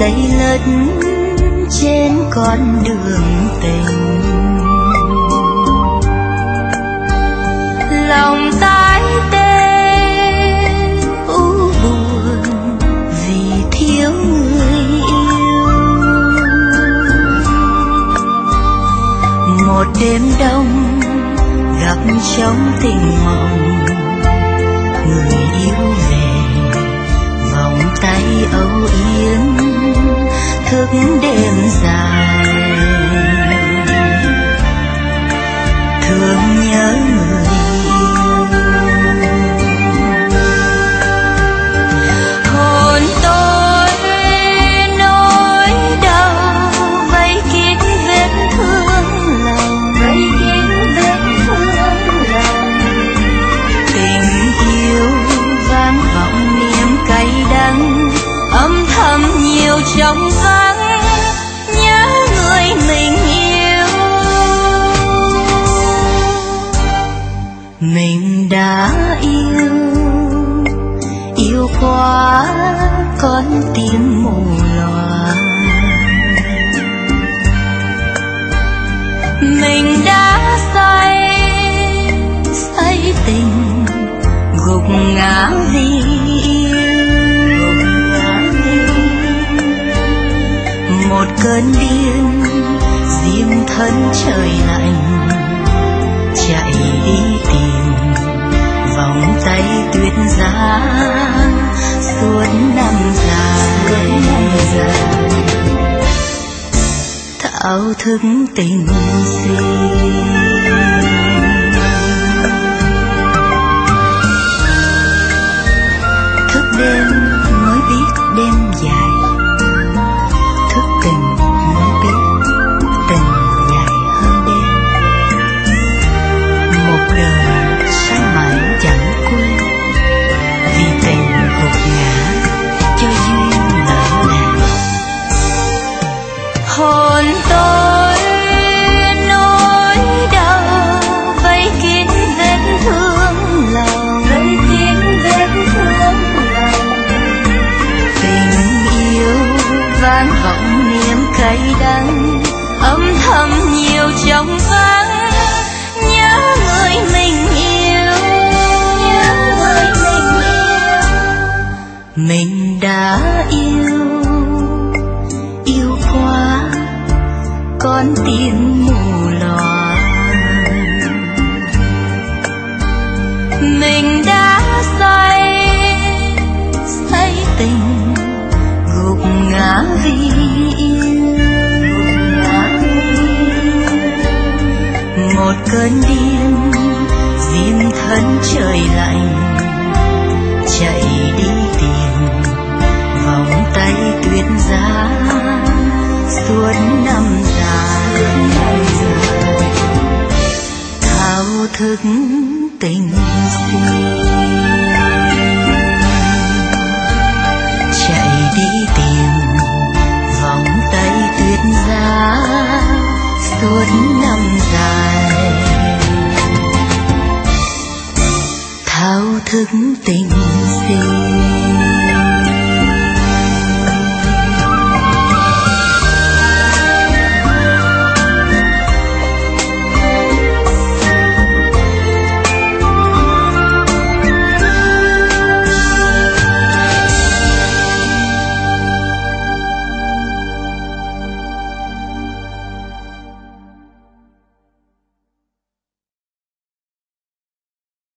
xây lất trên con đường tình. Lòng tái tê u buồn vì thiếu người yêu. Một đêm đông gặp trong tình mộng, người yêu về vòng tay âu yếm thức đêm dài. Thương nhớ người yêu, hồn tôi nỗi đau vây kín vết thương lòng, vây kín vết thương lòng. Tình yêu vang vọng niềm cay đắng, âm thầm nhiều trong vắng nhớ người mình yêu. Mình đã yêu, yêu quá con tim mù lòa. Mình đã say, say tình gục ngã vì yêu. Một cơn điên diêm thân trời lạnh, chạy đi tìm vòng tay tuyết giá suốt năm dài. Thao thức tình gì thức đêm mới biết đêm dài, thức tình mới biết tình dài hơn đêm. Một đời sao mãi chẳng quên, vì tình gục ngã cho duyên lỡ làng. Hồn tôi nỗi đau vây kín vết thương lòng, vây kín vết thương lòng. Tình yêu vang vọng niềm cay đắng, âm thầm nhiều trong vắng nhớ người mình yêu. Nhớ người mình yêu. Mình đã yêu, yêu quá con tim mù lòa. Mình đã say, say tình gục ngã vì yêu. Một cơn điên diêm thân trời lạnh, chạy đi tìm vòng tay tuyết giá suốt năm dài. Thao thức tình si chạy đi tìm vòng tay tuyết giá suốt năm dài. Thao thức tình si